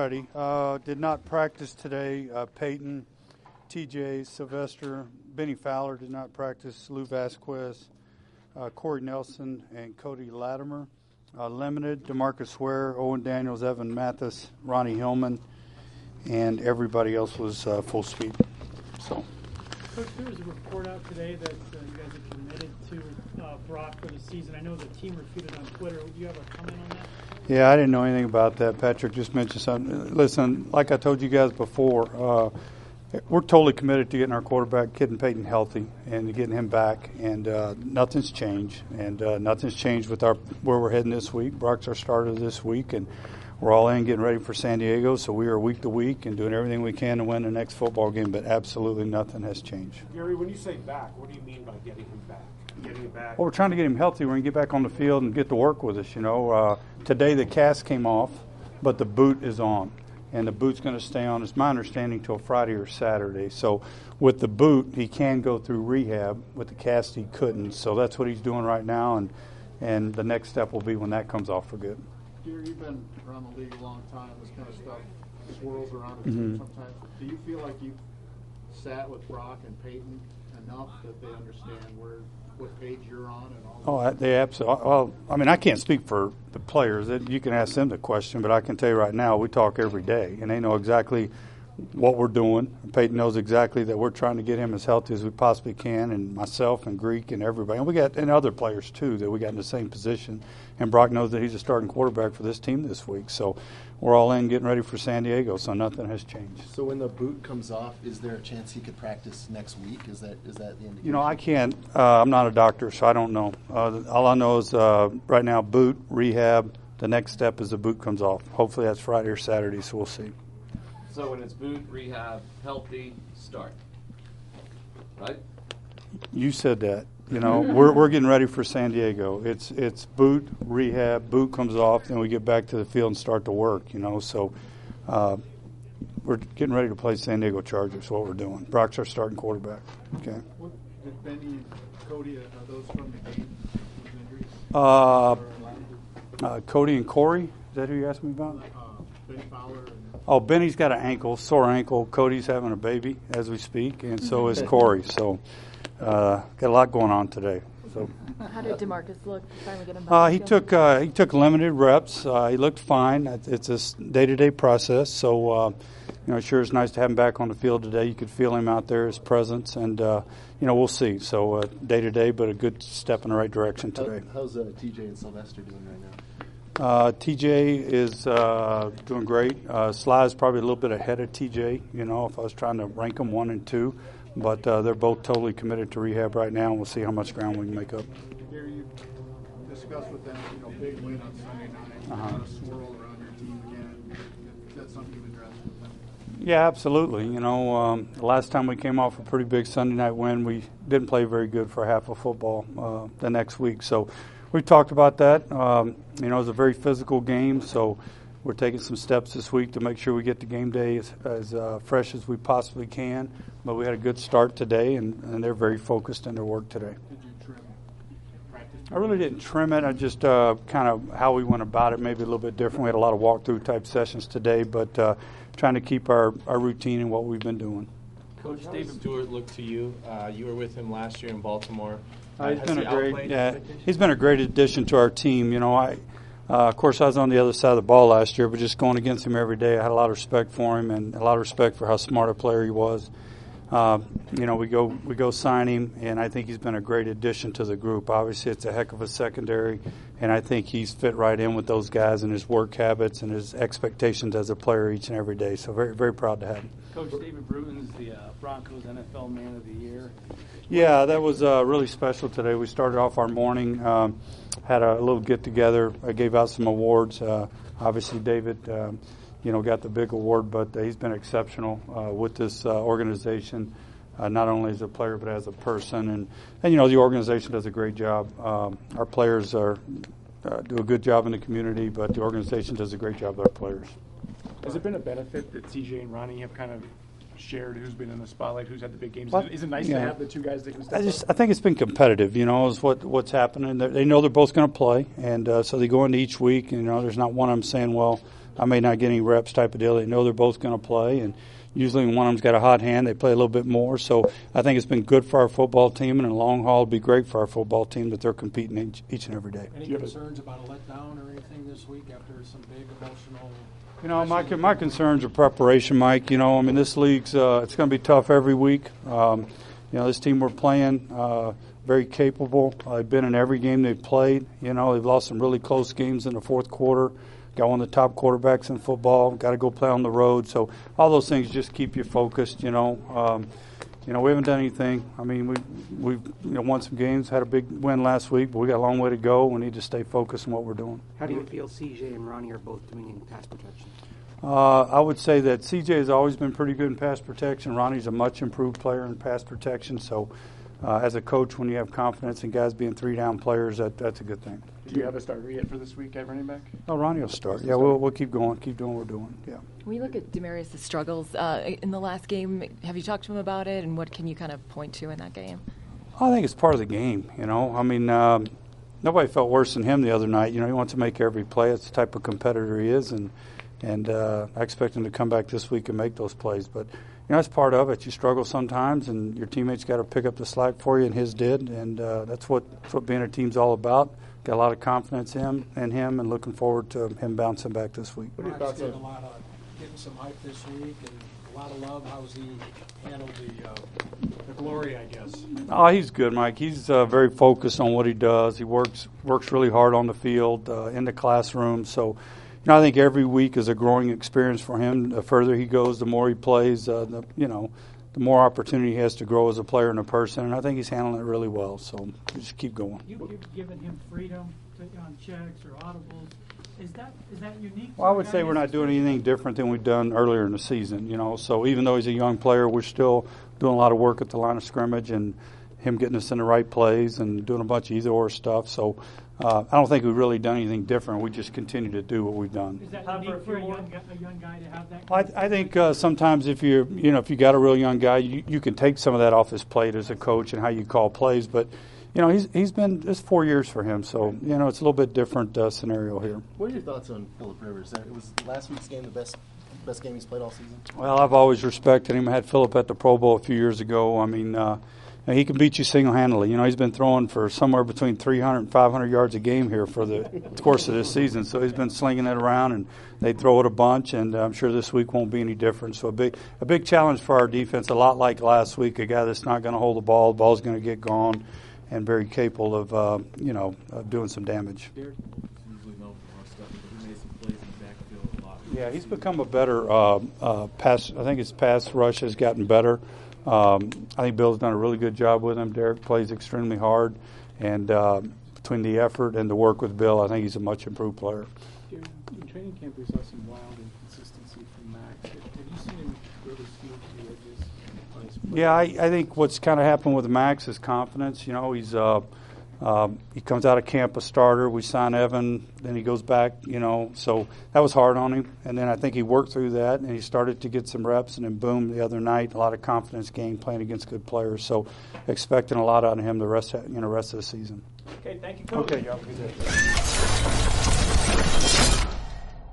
ready. Did not practice today. Peyton, TJ, Sylvester, Benny Fowler did not practice. Lou Vasquez, Corey Nelson, and Cody Latimer. Limited, DeMarcus Ware, Owen Daniels, Evan Mathis, Ronnie Hillman, and everybody else was full speed. So. Coach, there was a report out today that you guys are committed to Brock for the season. I know the team refuted on Twitter. Do you have a comment on that? Yeah, I didn't know anything about that. Patrick just mentioned something. Listen, like I told you guys before, we're totally committed to getting our quarterback, Kid and Peyton, healthy and to getting him back. And nothing's changed. And nothing's changed with where we're heading this week. Brock's our starter this week, and we're all in getting ready for San Diego. So we are week to week and doing everything we can to win the next football game. But absolutely nothing has changed. Gary, when you say back, what do you mean by getting him back? Getting him back? Well, we're trying to get him healthy. We're going to get back on the field and get to work with us. You know, today the cast came off, but the boot is on. And the boot's going to stay on, it's my understanding, till Friday or Saturday. So with the boot, he can go through rehab. With the cast, he couldn't. So that's what he's doing right now, and the next step will be when that comes off for good. Gary, you've been around the league a long time. This kind of stuff swirls around the team sometimes. Do you feel like you've sat with Brock and Peyton enough that they understand what page you're on and all that? Oh, they absolutely. Well, I mean, I can't speak for the players. You can ask them the question, but I can tell you right now, we talk every day, and they know exactly what we're doing. Peyton knows exactly that we're trying to get him as healthy as we possibly can, and myself and Greek and everybody. And we got other players, too, that we got in the same position. And Brock knows that he's a starting quarterback for this team this week. So we're all in getting ready for San Diego, so nothing has changed. So when the boot comes off, is there a chance he could practice next week? Is that the indication? You know, I can't. I'm not a doctor, so I don't know. All I know is right now, boot, rehab. The next step is the boot comes off. Hopefully that's Friday or Saturday, so we'll see. So when it's boot, rehab, healthy, start. Right? You said that. You know, we're getting ready for San Diego. It's boot, rehab, boot comes off, then we get back to the field and start to work, you know. So we're getting ready to play San Diego Chargers, what we're doing. Brock's our starting quarterback. Okay. What, did Benny and Cody, are those from the game, those injuries? Cody and Corey, is that who you asked me about? Benny Fowler and Oh, Benny's got an sore ankle. Cody's having a baby as we speak, and so is Corey. So got a lot going on today. So how did DeMarcus look? Finally get him back. He took limited reps. He looked fine. It's a day-to-day process. So you know, sure, it's nice to have him back on the field today. You could feel him out there, his presence, and you know, we'll see. So day-to-day, but a good step in the right direction today. How's TJ and Sylvester doing right now? TJ is doing great. Sly is probably a little bit ahead of TJ, you know, if I was trying to rank them 1 and 2. But they're both totally committed to rehab right now, and we'll see how much ground we can make up. Gary, you discussed with them, you know, big win on Sunday night, kind of swirl around your team again. Is that something you've addressed with them? Yeah, absolutely. You know, the last time we came off a pretty big Sunday night win, we didn't play very good for half of football the next week. So we talked about that. You know, it was a very physical game, so we're taking some steps this week to make sure we get the game day as fresh as we possibly can. But we had a good start today, and they're very focused in their work today. Did you trim practice? I really didn't trim it. I just kind of how we went about it, maybe a little bit different. We had a lot of walkthrough type sessions today, but trying to keep our routine and what we've been doing. Coach, David Stewart looked to you. You were with him last year in Baltimore. He's been a great addition to our team. You know, of course, I was on the other side of the ball last year, but just going against him every day, I had a lot of respect for him and a lot of respect for how smart a player he was. You know, we go sign him, and I think he's been a great addition to the group. Obviously, it's a heck of a secondary, and I think he's fit right in with those guys and his work habits and his expectations as a player each and every day. So very, very proud to have him. Coach, David Bruton's the Broncos NFL Man of the Year. Yeah, that was really special today. We started off our morning, had a little get-together. I gave out some awards. Obviously, David, you know, got the big award, but he's been exceptional with this organization, not only as a player but as a person. And you know, the organization does a great job. Our players do a good job in the community, but the organization does a great job with our players. Has it been a benefit that TJ and Ronnie have kind of shared who's been in the spotlight, who's had the big games? Is it nice to have the two guys that can step up? I think it's been competitive, you know, is what's happening. They know they're both going to play, and so they go into each week, and, you know, there's not one of them saying, well, I may not get any reps type of deal. They know they're both going to play, and usually when one of them's got a hot hand, they play a little bit more. So I think it's been good for our football team, and in the long haul, it'll be great for our football team that they're competing each and every day. Any concerns about a letdown or anything this week after some big emotional? My concerns are preparation, Mike. This league's it's going to be tough every week. This team we're playing, very capable. They've been in every game they've played. They've lost some really close games in the fourth quarter. Got one of the top quarterbacks in football. Got to go play on the road. So all those things just keep you focused. We haven't done anything. We've won some games. Had a big win last week, but we got a long way to go. We need to stay focused on what we're doing. How do you feel CJ and Ronnie are both doing in pass protection? I would say that CJ has always been pretty good in pass protection. Ronnie's a much improved player in pass protection. So as a coach, when you have confidence in guys being 3-down players, that's a good thing. Do you have a starter yet for this week at running back? Oh, Ronnie will start. Yeah, we'll keep going, keep doing what we're doing. Yeah. When you look at Demarius' struggles in the last game, have you talked to him about it, and what can you kind of point to in that game? I think it's part of the game. Nobody felt worse than him the other night. He wants to make every play. It's the type of competitor he is, and I expect him to come back this week and make those plays. But that's part of it. You struggle sometimes, and your teammates got to pick up the slack for you, and his did. And that's what being a team's all about. Got a lot of confidence in him, and looking forward to him bouncing back this week. What are your thoughts on getting some hype this week and a lot of love? How's he handled the glory, I guess? Oh, he's good, Mike. He's very focused on what he does. He works really hard on the field, in the classroom. So, I think every week is a growing experience for him. The further he goes, the more he plays, the more opportunity he has to grow as a player and a person. And I think he's handling it really well. So just keep going. You've given him freedom on checks or audibles. Is that unique? Well, I would say we're not doing anything different than we've done earlier in the season. So even though he's a young player, we're still doing a lot of work at the line of scrimmage and him getting us in the right plays and doing a bunch of either-or stuff. So I don't think we've really done anything different. We just continue to do what we've done. Is that unique for a young guy to have that? I think sometimes if you got a real young guy, you can take some of that off his plate as a coach and how you call plays. But he's been, it's 4 years for him, so it's a little bit different scenario here. What are your thoughts on Phillip Rivers? Was last week's game the best game he's played all season? Well, I've always respected him. I had Phillip at the Pro Bowl a few years ago. He can beat you single-handedly. He's been throwing for somewhere between 300 and 500 yards a game here for the course of this season. So he's been slinging it around, and they throw it a bunch, and I'm sure this week won't be any different. So a big challenge for our defense, a lot like last week, a guy that's not going to hold the ball's going to get gone, and very capable of doing some damage. Yeah, he's become a better pass. I think his pass rush has gotten better. I think Bill's done a really good job with him. Derek plays extremely hard, and between the effort and the work with Bill, I think he's a much improved player. In training camp, we saw some wild inconsistency from Max. Have you seen him really feel to the edges on his play? Yeah, I think what's kind of happened with Max is confidence. He's he comes out of camp a starter. We sign Evan, then he goes back. So that was hard on him. And then I think he worked through that, and he started to get some reps. And then boom, the other night, a lot of confidence gain playing against good players. So expecting a lot out of him the rest of the season. Okay, thank you, Coach. Okay, y'all.